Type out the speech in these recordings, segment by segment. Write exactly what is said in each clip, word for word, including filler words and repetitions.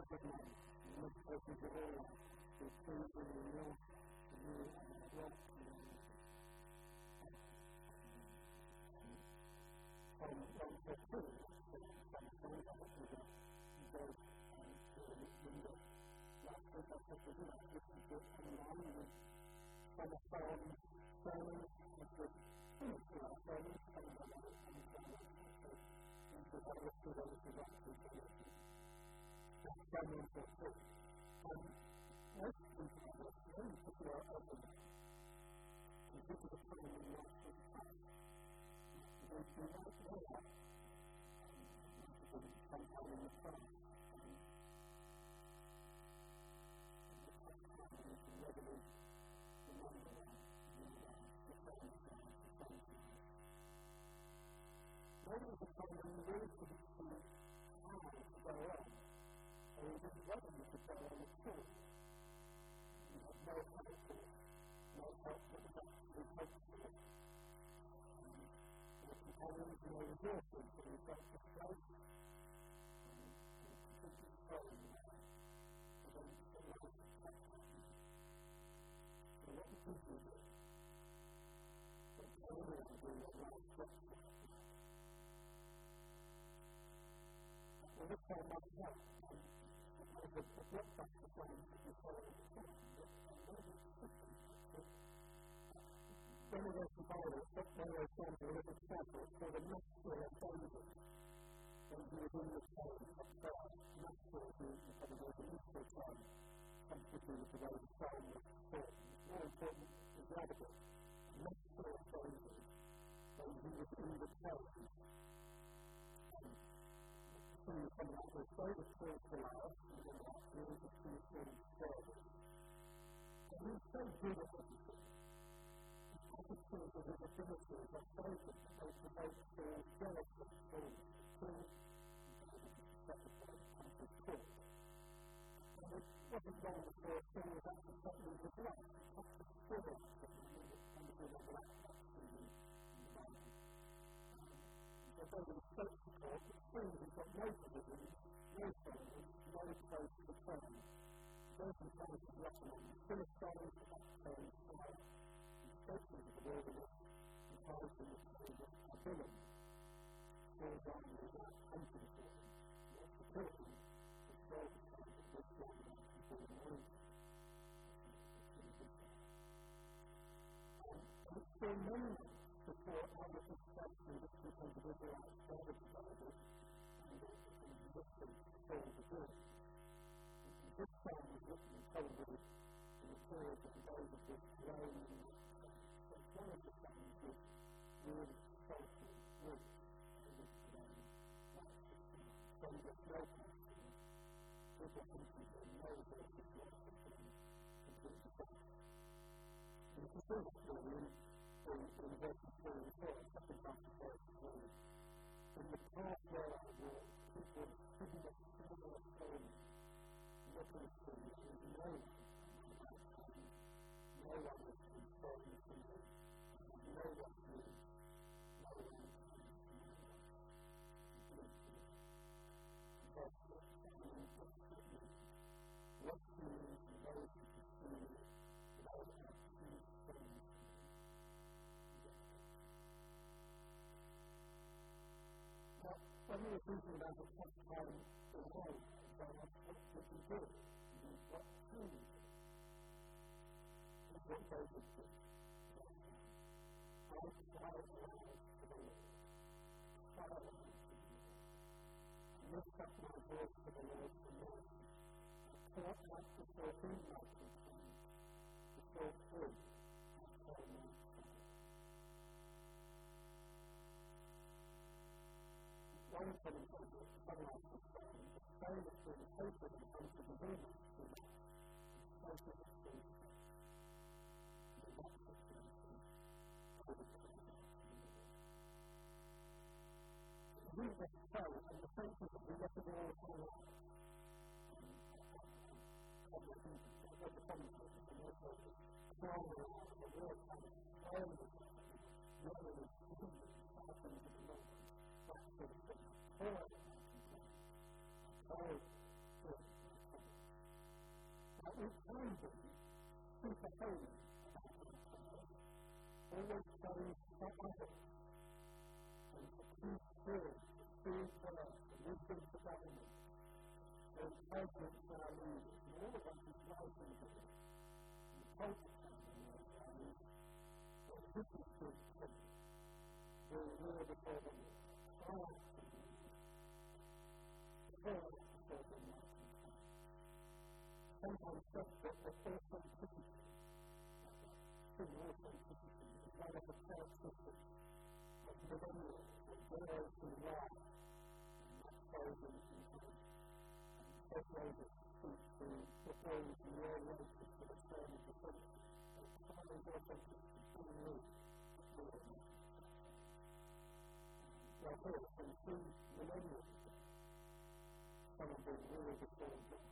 perfect man, the most perfect of all life, who is pleasing in your, in you and your work and your ministry. From one to two, from one to two, God and window. Last week I said to you, I listened to it online with some of our sermons, which was to our sermons, some of them are and sermons. And so I looked at those who like to do it. That's sermons for free. And most people are not very particular open. And people are coming in life with us. They do not know that. Sometime in the past. Maybe it's a time when you really couldn't see how to go on, or you didn't want them to go on at all. You had no help for it, no help that was actually helpful. Your companions, no resources, so you felt displaced, and you completely thrown against the life of practice. So what did you do? What did everyone do in their life structure? Well, this time I was up, and I was a blockbuster film before it was time, but I know this system, that one of those survivors, one of those films, a little circle, called a master of danger. When he was in the cave at first, master, who was probably the useful term, something with the way the film was taught. More important is the other bit, master of danger, when he was in the cave. Something coming up with so the spiritual life, and then actually into spiritual service. And he was so good at everything. His attitude and his abilities are so good that they provoke to jealousy, to kill, and to court. And it wasn't long before a thing was actually threatening his life. He had to kill it, and he was under the black box in the Bible. They're going to the state court, it seems he's got no provisions, no family, no place to return. Those who come to Lebanon, Philistines, Philistines, fire, and escapes into the wilderness, and hides in the cave of Adullam. Saul's army is out hunting for him. He wants to kill him, but Saul decides that this young man can be anointed. And it's still many months before all of this stuff in which we can deliver our service providers and the existence for the good. This time was written probably in the period of David was grown in this time. So one of the things was really social rich. It was um, like from the snow country, people thinking they know their situation completely different. And if you see the story in in, in verses three and four, second half of verse three. In the path where I walk, people sitting at similar stones, looking to me, and no one no one is concerned to me, no one moves, no one is verse six, rescuing those who pursue me, those who pursue things. Now, when we were thinking about the tough time in life, so what should we do? What can we do? This is what David did. I cry aloud to the Lord. Cry aloud to the Lord. Lift up my voice to the Lord for mercy. I cry out before him my complaint. Before him I cry my cry. One commentator summarizes this saying, the soul is being taken and comes to the demons to that. The soul is being taken. The rest is being taken. We just pray, and the sense is that we let it all fall out. And I think I read the commentators and they say, crying aloud, the word comes, praying aloud, yelling and screaming, shouting to the Lord. That sort of thing. Pour out my complaint. I pray for it. be super holy about ourselves, always praying for others, and for peace good, food work, wisdom for government, and encouragement for our leaders. And all of us is writing here. And culture family knows our leaders. But this is good too. We're here before the Lord. Cry out to the Lord. Cry out before the Lord. Sometimes desperate, but also typical. Sin also typical. It's one of the characteristics of millennials that generate in life. And that's chosen in time. And separated speak to the things in your relationship to the term of the church. And time is also being used to do it. Like this, and two millennials, some of them really before God.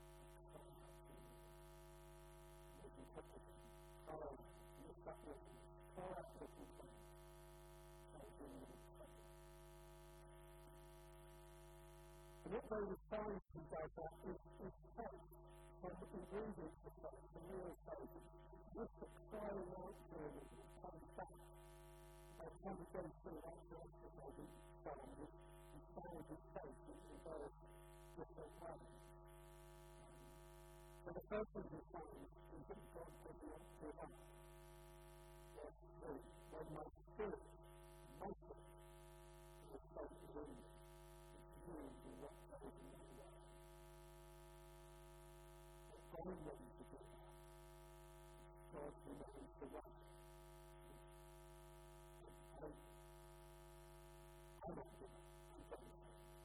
And what they respond to does that is, is faith, from the ingredients of faith, the real faith, with the crying out journey that comes back. By the time we go through that first that they do find it, we find his faith in various different ways. So the first thing we find is that God says not to give up. Verse three, when my spirit makes it, will faith within me. It's you who not faith in any way. It's only ready to do that. God remains the way. I'm not good. I'm not good.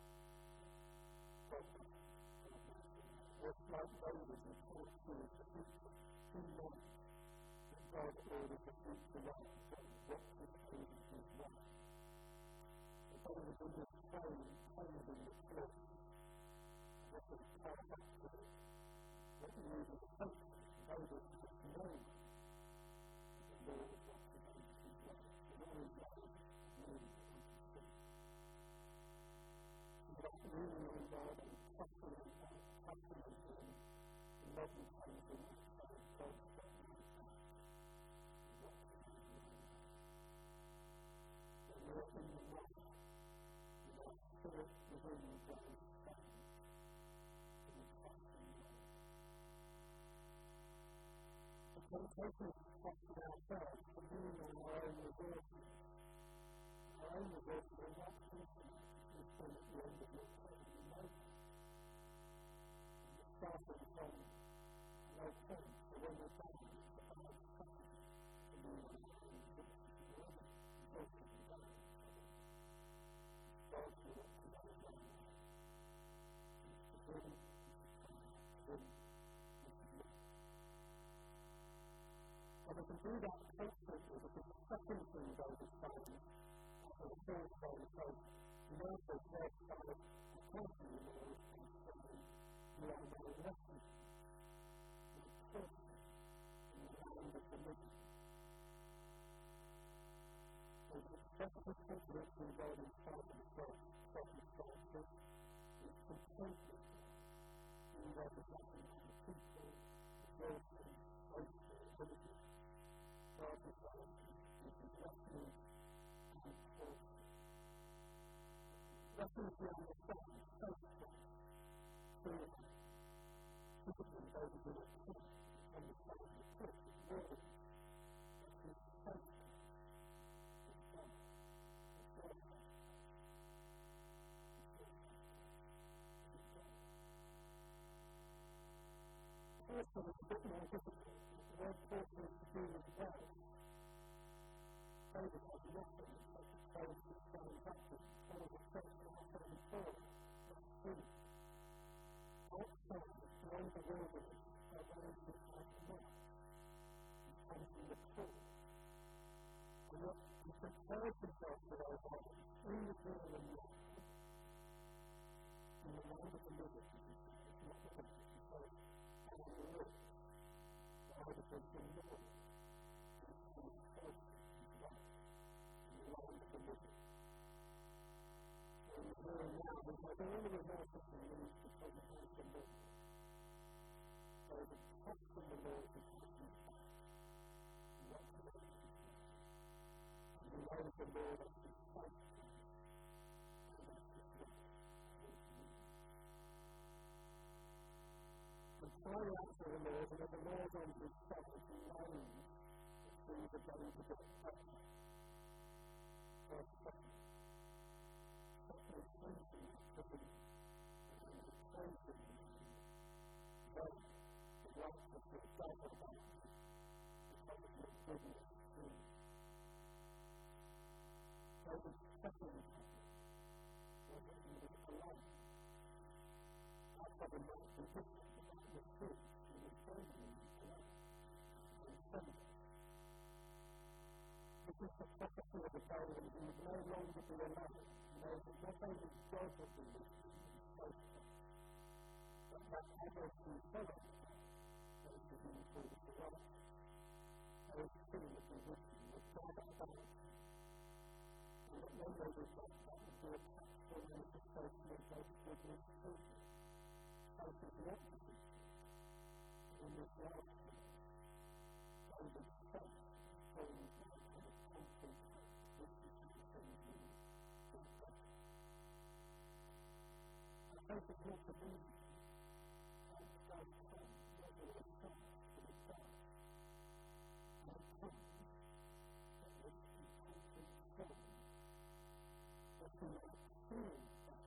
It's like David who told Saul the future. He knows that God ordered the future right for what his chosen his right. And David in his praying, praising the church, what was tied up to it, what he needed to hope, David just knows that the Lord is not to him his right. And all his life knows what he should. And that's leaning on God and trusting in God. Trusting in Him, and loving Him in His Son, God's second time. When we're in the light, with our spirit within God is strong, and we trust in God. The temptation is to trust in ourselves, to lean on our own resources. Our own resources are not infinite, as we see at the end of this chapter. We know that. Starting from no point, so when we're done, it's about something to move on to the next one. It's also to be done. It's also to be done. It's to bring, it's to bring, it's to bring. And we can do that constantly because the second thing David finds, after the third day, says, you know, so verse five, I can't do the Lord, and saying, you are my refuge, my fortress, in the land of the living. So the expressive confidence in God in spite of God's circumstances is completely in what is happening to the people, the person, hope, ability. God is God, is his refuge and fortress. Refuge we understand, safe place, freedom. Typically, those who are sick understand the church is worthy of his safety, his God, his welfare, his wisdom, his God. Portion is a bit more difficult. The word portion is to do with wealth. David has nothing except a phrase that stands up to him. All of the church now says he saw it. That's true. Outside, beyond the wilderness, are those who have not. He comes from the poor. And yet, he compares himself to those others in the real and life. In the land of the living, it's not the living, he says, and in the rich, the Bible says the Lord is his fortress, his life, in the land of the living. So in the here and now, he has all the resources he needs because he has the Lord. So the trust in the the law that is faith. And carry out the laws, and if the laws on his side is known, things are going to get better. Verse seven. Second attention is given and attention then the righteous will gather back because of your goodness too. David's second attention was that he was alone. After the night he did about the truth, he was standing alone and sinless. This is the prophecy of the Bible, and he would no longer be alone. He knows that not only God would be with him and close to him, but that others who follow him, those who he called the righteous, those too would be with him, would gather about him. And that when they did that, that would be a practical manifestation of God's goodness too. Faith is not defeated. In this last verse, David's faith falls down to the constant which is to defend him from God. Our faith is not believing. Faith does come, whether it comes to the God. And it comes that which is constant form. That we may experience that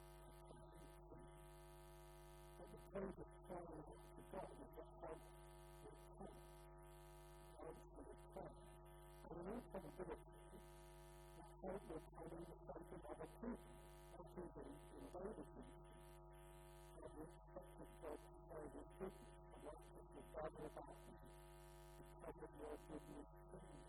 but the point of crying out to God is that help will come. Help will return. And in all probability, that help will come in the shape of other people, as indeed in David's instance, as we expected God to show his goodness, the righteous will gather about him because of your goodness to him.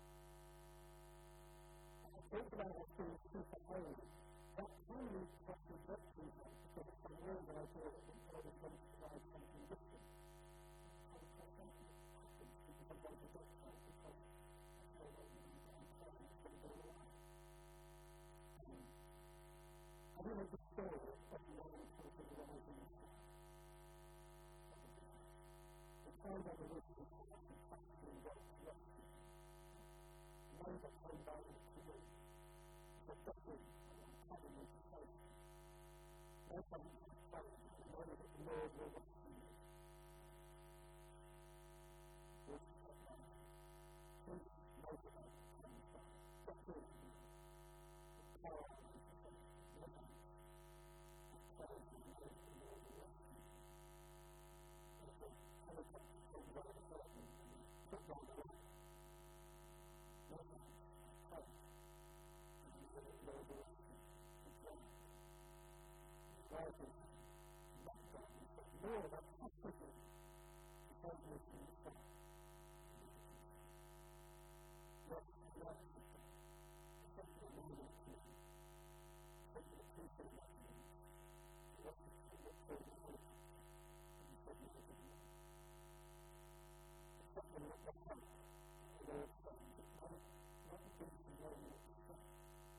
I think about us being super holy. That can lead to us rejecting God because it's a real idea that God is going to provide something different. And so something happens because I'm going to reject God because I feel like I'm trying to do the right. I don't know the story of the man taking the rising sun. The time that the witch was actually fasting God to rescue him. The man that came down to him was suffering having his faith. No time to faith, and know that the Lord will rescue you. This is what man. Truth motivates and suffering. The power of his faith. Living. The power of his faith. The Lord will rescue you. And so, Pentecost came down the garden and took down the rock. Living. Faith. And the Lord will rescue you. Rising, not God, but Lord, I'm possible because of his faith. Yes, yes, especially when you see, especially the people of God, what is the good for the Lord, and you said you would be there. Especially with the heart, the Lord said, not, not the things you know you expect.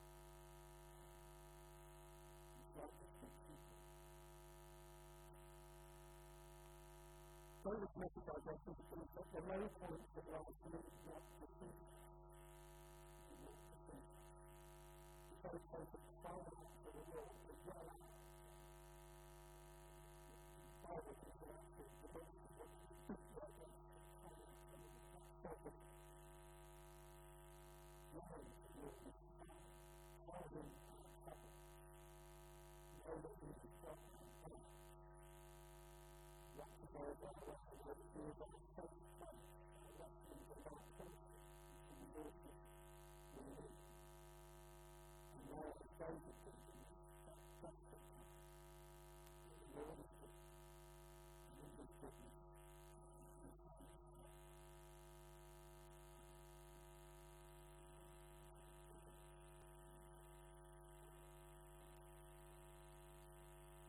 It's like the people. David's message, I guess, is that the low points of life lead not to defeat. Not to defeat. It's very close to silence for the Lord as well as silence is the active, the best of what you speak like that, silence and that service. Knowing that you will be silent, hiding our trouble. Know that you will be silent and silent. What to go about, what to go through, what to say,